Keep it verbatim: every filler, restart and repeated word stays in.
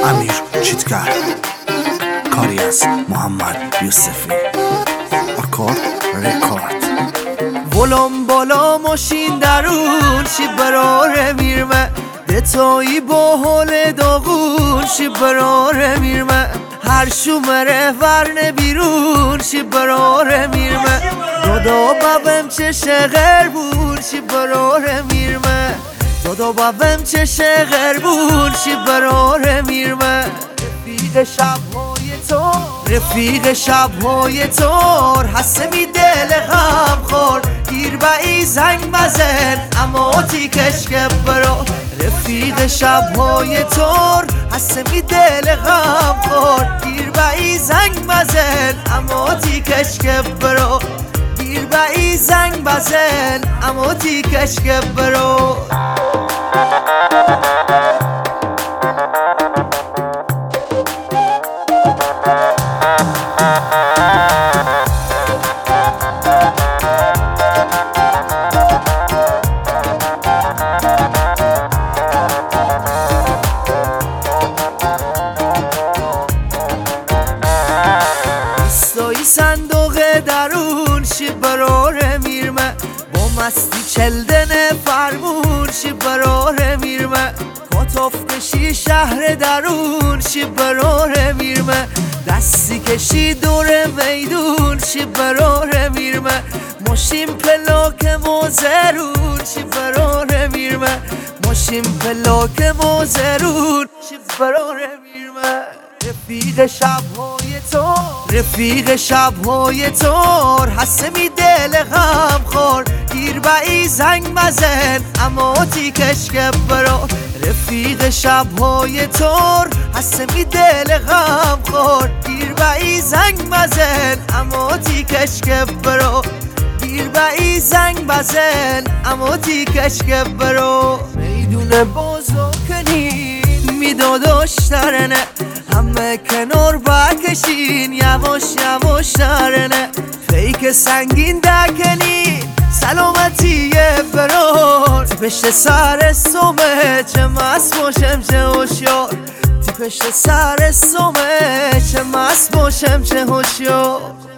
امیر چیتگر، کاری از محمد یوسفی، آکورد رکورد. ولم بالا ماشین درون شی براره میرمه دتایی با حال داغون شی براره میرمه هر شومره ورنه بیرون شی براره میرمه دادا بابم چه شغر بون شی براره میرمه دادا بابم چه شغر بون شی براره میرمه رفیق شبهای تو رفیق شبهای تور حسمی دل غم خور گیر با ای زنگ بزن اما تیکش که برو رفیق شبهای تور حسمی دل غم خور گیر با ای زنگ بزن اما تیکش که برو گیر با ای زنگ بزن اما تیکش که برو. ایستایی صندوق درون شی براره میرمه با مستی چلدن فرمون شی براره میرمه کتاف کشی شهر درون شی براره میرمه دستی کشی دور میدون شی براره میرمه ماشین پلاک موزرون شی براره میرمه ماشین پلاک موزرون شی براره میرمه رفیق شبهای تو رفیق شبهای تور حسمی دل غم خور گیر با ای زنگ بزن اما تیکش که برو رفیق شبهای تور حسمی دل غم خور گیر با ای زنگ بزن اما تیکش که برو گیر با ای زنگ بزن اما تیکش که برو میدونه بازو کنی میداداش ترنه همه کنار بکشین یواش یواش ترنه فیک سنگین دکنین سلامتی برار تی پشت سر سومه چه مست باشم چه هوشیار تی پشت سر سومه چه مست باشم چه هوشیار